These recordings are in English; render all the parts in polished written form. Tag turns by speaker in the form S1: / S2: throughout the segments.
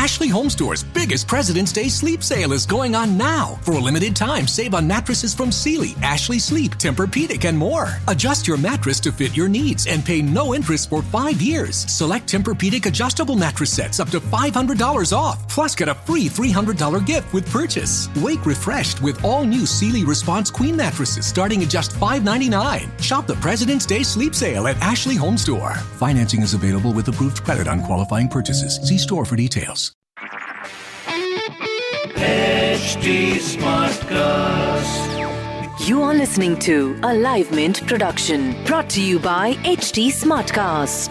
S1: Ashley Home Store's biggest President's Day sleep sale is going on now. For a limited time, save on mattresses from Sealy, Ashley Sleep, Tempur-Pedic, and more. Adjust your mattress to fit your needs and pay no interest for 5 years. Select Tempur-Pedic adjustable mattress sets up to $500 off. Plus, get a free $300 gift with purchase. Wake refreshed with all new Sealy Response Queen mattresses starting at just $599. Shop the President's Day sleep sale at Ashley Home Store. Financing is available with approved credit on qualifying purchases. See store for details.
S2: HT Smartcast.
S3: You are listening to a Live Mint production brought to you by HT Smartcast.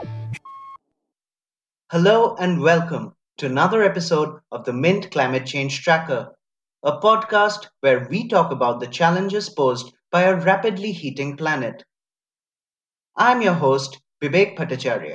S4: Hello and welcome to another episode of the Mint Climate Change Tracker, a podcast where we talk about the challenges posed by a rapidly heating planet. I'm your host, Vivek Bhattacharya.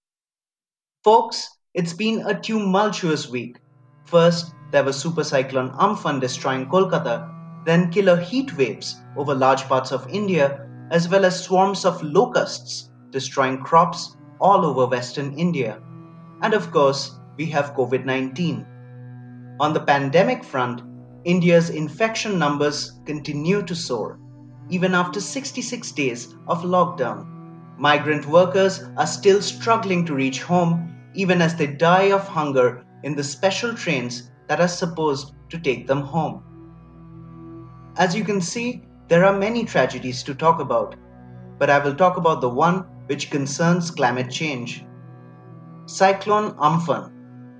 S4: Folks, it's been a tumultuous week. First, there was Super Cyclone Amphan destroying Kolkata, then killer heat waves over large parts of India, as well as swarms of locusts destroying crops all over Western India. And of course, we have COVID-19. On the pandemic front, India's infection numbers continue to soar, even after 66 days of lockdown. Migrant workers are still struggling to reach home, even as they die of hunger in the special trains that are supposed to take them home. As you can see, there are many tragedies to talk about, but I will talk about the one which concerns climate change. Cyclone Amphan.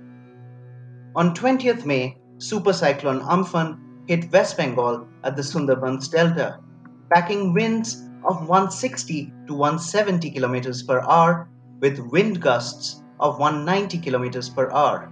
S4: On 20th May, Super Cyclone Amphan hit West Bengal at the Sundarbans Delta, packing winds of 160 to 170 km per hour with wind gusts of 190 km per hour.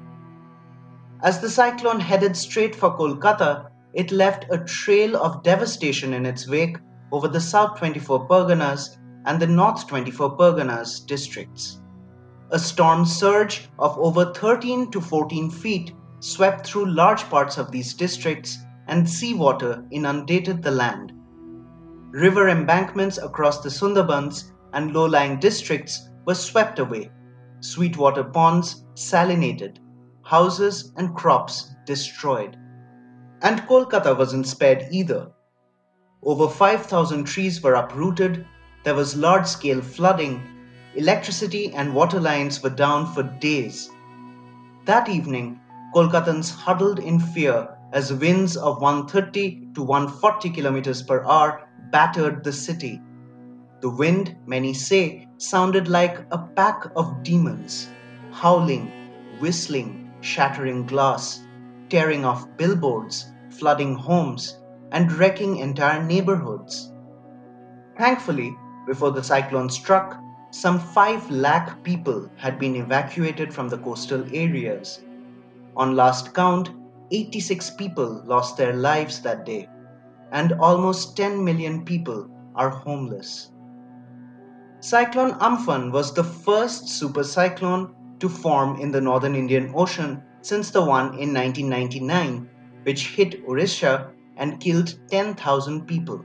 S4: As the cyclone headed straight for Kolkata, it left a trail of devastation in its wake over the South 24 Parganas and the North 24 Parganas districts. A storm surge of over 13 to 14 feet swept through large parts of these districts, and seawater inundated the land. River embankments across the Sundarbans and low-lying districts were swept away, sweetwater ponds salinated, houses and crops destroyed. And Kolkata wasn't spared either. Over 5,000 trees were uprooted, there was large-scale flooding, electricity and water lines were down for days. That evening, Kolkatans huddled in fear as winds of 130 to 140 km per hour battered the city. The wind, many say, sounded like a pack of demons, howling, whistling, shattering glass, tearing off billboards, flooding homes, and wrecking entire neighborhoods. Thankfully, before the cyclone struck, some 5 lakh people had been evacuated from the coastal areas. On last count, 86 people lost their lives that day, and almost 10 million people are homeless. Cyclone Amphan was the first super cyclone to form in the northern Indian Ocean since the one in 1999, which hit Orissa and killed 10,000 people.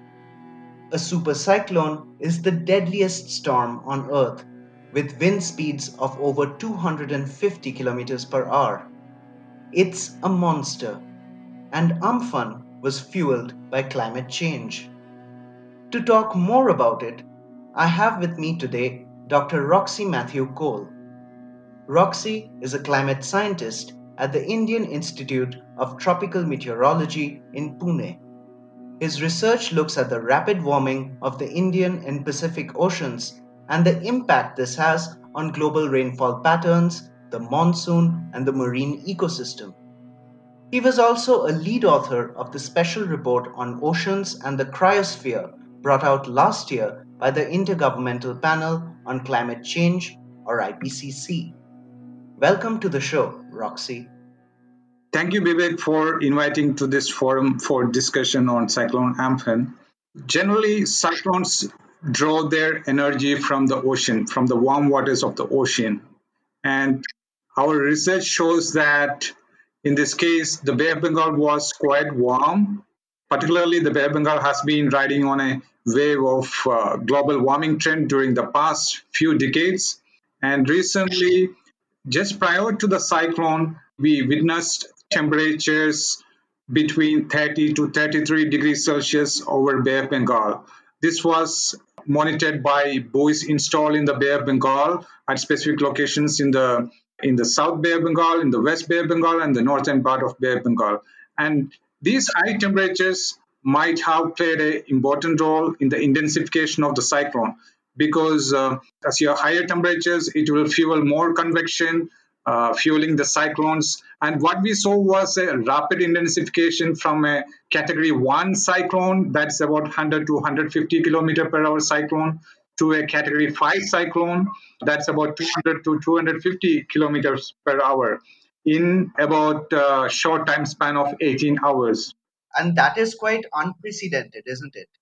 S4: A super cyclone is the deadliest storm on Earth, with wind speeds of over 250 km per hour. It's a monster, and Amphan was fueled by climate change. To talk more about it, I have with me today Dr. Roxy Matthew Cole. Roxy is a climate scientist at the Indian Institute of Tropical Meteorology in Pune. His research looks at the rapid warming of the Indian and Pacific Oceans and the impact this has on global rainfall patterns, the monsoon, and the marine ecosystem. He was also a lead author of the special report on oceans and the cryosphere brought out last year by the Intergovernmental Panel on Climate Change, or IPCC. Welcome to the show, Roxy.
S5: Thank you, Vivek, for inviting to this forum for discussion on Cyclone Amphan. Generally, cyclones draw their energy from the ocean, from the warm waters of the ocean. And our research shows that in this case, the Bay of Bengal was quite warm. Particularly, the Bay of Bengal has been riding on a wave of global warming trend during the past few decades. And recently, Just prior to the cyclone, we witnessed temperatures between 30 to 33 degrees Celsius over Bay of Bengal. This was monitored by buoys installed in the Bay of Bengal at specific locations in the South Bay of Bengal, in the West Bay of Bengal, and the northern part of Bay of Bengal. And these high temperatures might have played an important role in the intensification of the cyclone because as you have higher temperatures, it will fuel more convection, fueling the cyclones. And what we saw was a rapid intensification from a category 1 cyclone, that's about 100 to 150 kilometer per hour cyclone, to a category 5 cyclone, that's about 200 to 250 kilometers per hour in about a short time span of 18 hours.
S4: And that is quite unprecedented, isn't it?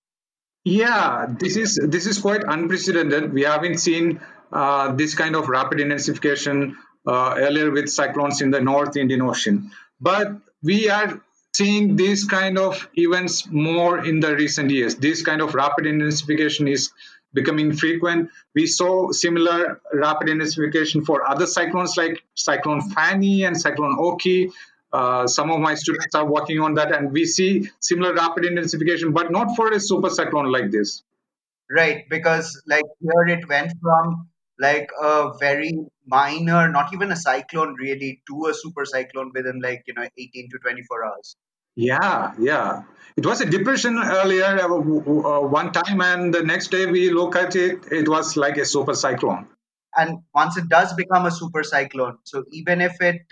S5: Yeah, this is quite unprecedented. We haven't seen this kind of rapid intensification earlier with cyclones in the North Indian Ocean, but we are seeing these kind of events more in the recent years. This kind of rapid intensification is becoming frequent. We saw similar rapid intensification for other cyclones like Cyclone Fani and Cyclone Oki. Some of my students are working on that, and we see similar rapid intensification, but not for a super cyclone like this.
S4: Right, because like here it went from like a very minor, not even a cyclone really, to a super cyclone within 18 to 24 hours.
S5: Yeah, yeah. It was a depression earlier, one time, and the next day we look at it, it was like a super cyclone.
S4: And once it does become a super cyclone, so even if it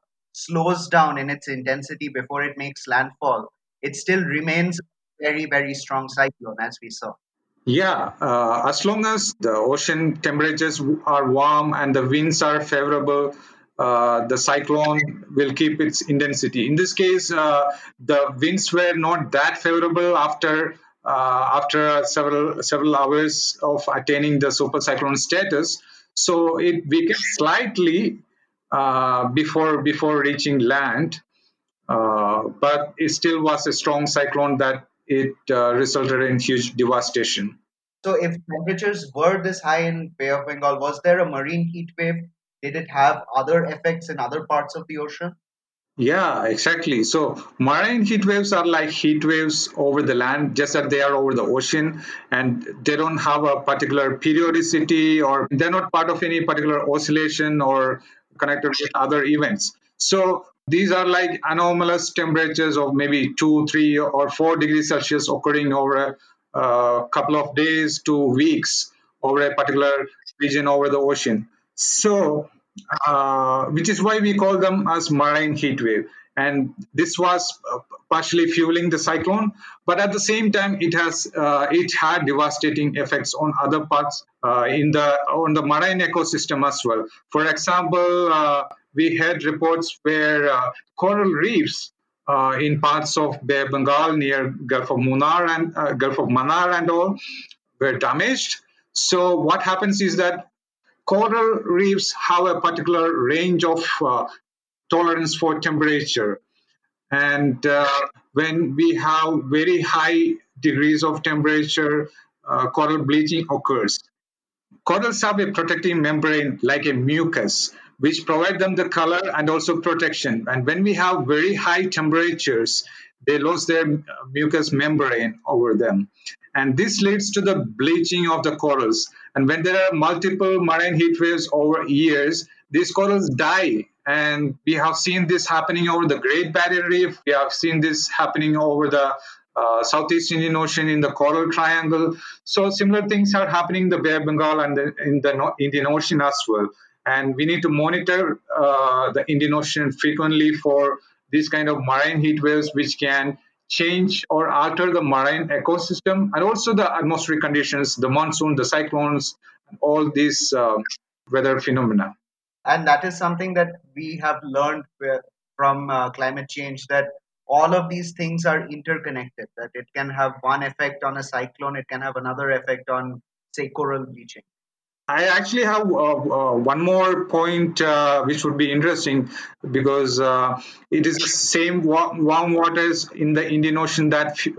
S4: slows down in its intensity before it makes landfall, it still remains a very, very strong cyclone, as we saw.
S5: Yeah, as long as the ocean temperatures are warm and the winds are favorable, the cyclone will keep its intensity. In this case, the winds were not that favorable after several hours of attaining the super cyclone status. So it weakened slightly before reaching land, but it still was a strong cyclone that it resulted in huge devastation.
S4: So if temperatures were this high in Bay of Bengal, was there a marine heat wave? Did it have other effects in other parts of the ocean?
S5: Yeah, exactly. So marine heat waves are like heat waves over the land, just that they are over the ocean, and they don't have a particular periodicity, or they're not part of any particular oscillation or connected with other events. So these are like anomalous temperatures of maybe 2, 3, or 4 degrees Celsius occurring over a couple of days to weeks over a particular region over the ocean. So which is why we call them as marine heat wave. And this was partially fueling the cyclone, but at the same time, it had devastating effects on other parts in the on the marine ecosystem as well. For example, we had reports where coral reefs in parts of Bay of Bengal near Gulf of Mannar and all were damaged. So what happens is that coral reefs have a particular range of tolerance for temperature. And when we have very high degrees of temperature, coral bleaching occurs. Corals have a protective membrane like a mucus, which provide them the color and also protection. And when we have very high temperatures, they lose their mucus membrane over them. And this leads to the bleaching of the corals. And when there are multiple marine heat waves over years, these corals die. And we have seen this happening over the Great Barrier Reef. We have seen this happening over the Southeast Indian Ocean in the Coral Triangle. So similar things are happening in the Bay of Bengal and in the Indian Ocean as well. And we need to monitor the Indian Ocean frequently for these kind of marine heat waves, which can change or alter the marine ecosystem and also the atmospheric conditions, the monsoon, the cyclones, all these weather phenomena.
S4: And that is something that we have learned from climate change, that all of these things are interconnected, that it can have one effect on a cyclone, it can have another effect on, say, coral bleaching.
S5: I actually have one more point which would be interesting because it is the same warm waters in the Indian Ocean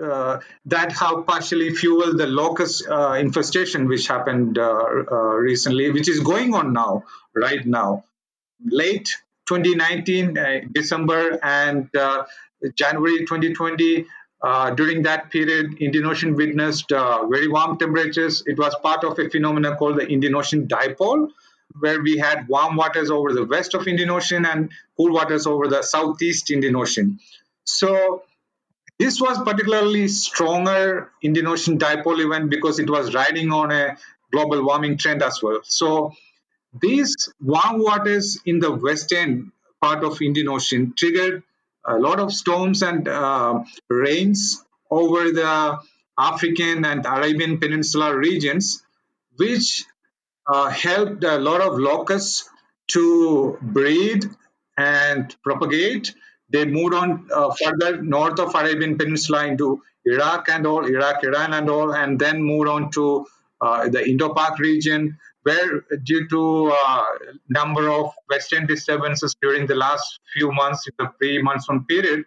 S5: that have partially fueled the locust infestation which happened recently, which is going on now, right now. late 2019, December and January 2020. During that period, Indian Ocean witnessed very warm temperatures. It was part of a phenomenon called the Indian Ocean dipole, where we had warm waters over the west of Indian Ocean and cool waters over the southeast Indian Ocean. So this was particularly stronger Indian Ocean dipole event because it was riding on a global warming trend as well. So these warm waters in the western part of Indian Ocean triggered a lot of storms and rains over the African and Arabian Peninsula regions, which helped a lot of locusts to breed and propagate. They moved on further north of Arabian Peninsula into Iraq and all, Iraq, Iran and all, and then moved on to the Indo-Pak region, where due to number of western disturbances during the last few months, in the pre-monsoon period,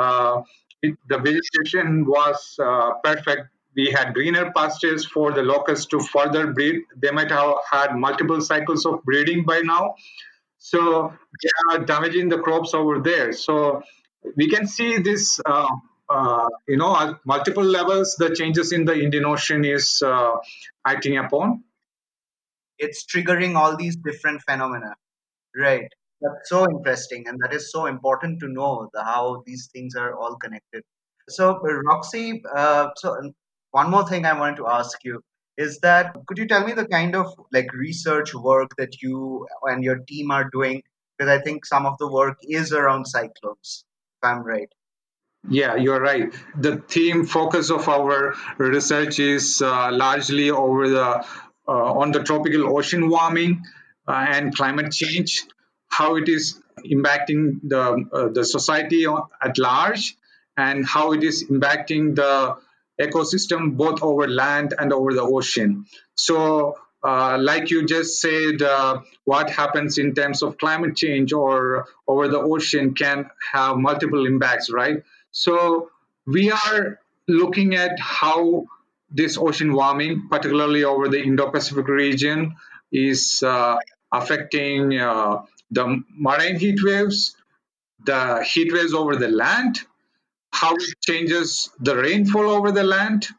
S5: the vegetation was perfect. We had greener pastures for the locusts to further breed. They might have had multiple cycles of breeding by now. So they are damaging the crops over there. So we can see this, at multiple levels, the changes in the Indian Ocean is acting upon.
S4: It's triggering all these different phenomena. Right. That's so interesting, and that is so important to know how these things are all connected. So, Roxy, one more thing I wanted to ask you is that could you tell me the kind of like research work that you and your team are doing? Because I think some of the work is around cyclones, if I'm right.
S5: Yeah, you're right. The theme focus of our research is largely over the on the tropical ocean warming and climate change, how it is impacting the society at large, and how it is impacting the ecosystem both over land and over the ocean. So, like you just said, what happens in terms of climate change or over the ocean can have multiple impacts, right? So we are looking at how this ocean warming, particularly over the Indo-Pacific region, is affecting the marine heat waves, the heat waves over the land, how it changes the rainfall over the land,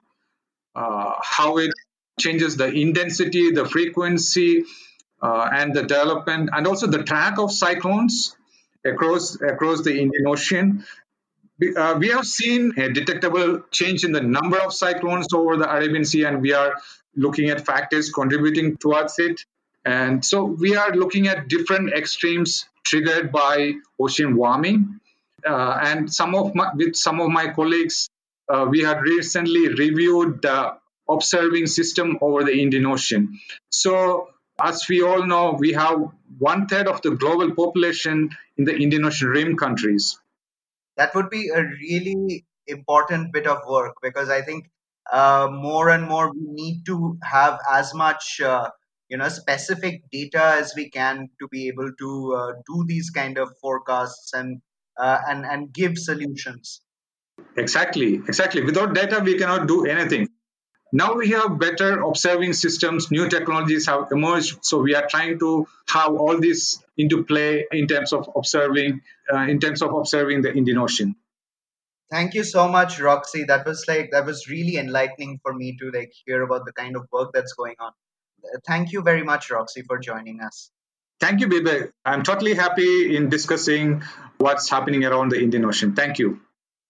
S5: how it changes the intensity, the frequency, and the development, and also the track of cyclones across the Indian Ocean. We have seen a detectable change in the number of cyclones over the Arabian Sea, and we are looking at factors contributing towards it. And so we are looking at different extremes triggered by ocean warming. And with some of my colleagues, we had recently reviewed the observing system over the Indian Ocean. So, as we all know, we have one third of the global population in the Indian Ocean rim countries.
S4: That would be a really important bit of work because I think more and more we need to have as much specific data as we can to be able to do these kind of forecasts and give solutions.
S5: Exactly. Without data, we cannot do anything. Now we have better observing systems, new technologies have emerged. So we are trying to have all this into play in terms of observing the Indian Ocean.
S4: Thank you so much, Roxy. That was really enlightening for me to like hear about the kind of work that's going on. Thank you very much, Roxy, for joining us.
S5: Thank you, Bibek. I'm totally happy in discussing what's happening around the Indian Ocean. Thank you.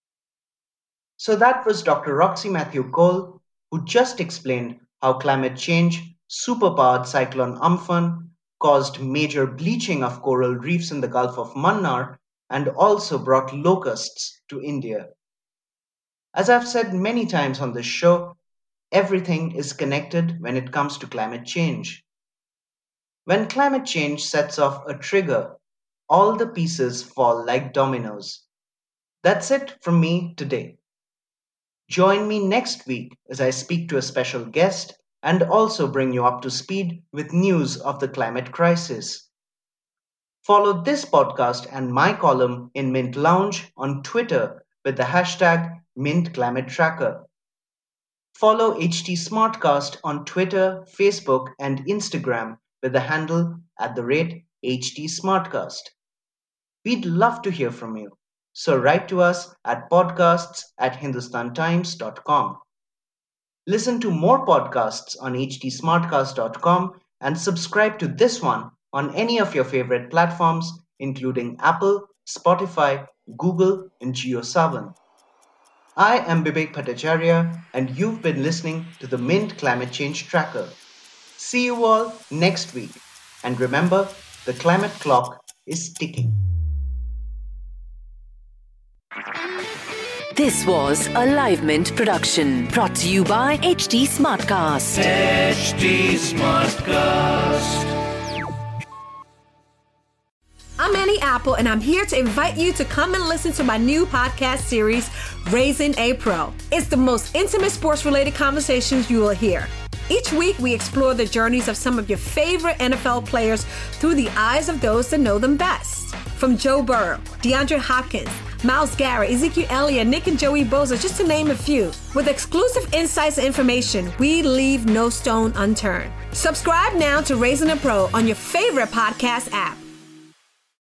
S4: So that was Dr. Roxy Matthew Cole, who just explained how climate change, superpowered cyclone Amphan, caused major bleaching of coral reefs in the Gulf of Mannar and also brought locusts to India. As I've said many times on this show, everything is connected when it comes to climate change. When climate change sets off a trigger, all the pieces fall like dominoes. That's it from me today. Join me next week as I speak to a special guest and also bring you up to speed with news of the climate crisis. Follow this podcast and my column in Mint Lounge on Twitter with the hashtag MintClimateTracker. Follow HT Smartcast on Twitter, Facebook, and Instagram with the handle @ HT Smartcast. We'd love to hear from you. So write to us at podcasts@hindustantimes.com. Listen to more podcasts on htsmartcast.com and subscribe to this one on any of your favorite platforms, including Apple, Spotify, Google, and JioSaavn. I am Bibek Bhattacharya, and you've been listening to the Mint Climate Change Tracker. See you all next week. And remember, the climate clock is ticking.
S3: This was a Live Mint production brought to you by HT Smartcast.
S2: HT Smartcast.
S6: I'm Annie Apple, and I'm here to invite you to come and listen to my new podcast series, Raising a Pro. It's the most intimate sports-related conversations you will hear. Each week, we explore the journeys of some of your favorite NFL players through the eyes of those that know them best. From Joe Burrow, DeAndre Hopkins, Myles Garrett, Ezekiel Elliott, Nick and Joey Bosa, just to name a few. With exclusive insights and information, we leave no stone unturned. Subscribe now to Raising a Pro on your favorite podcast app.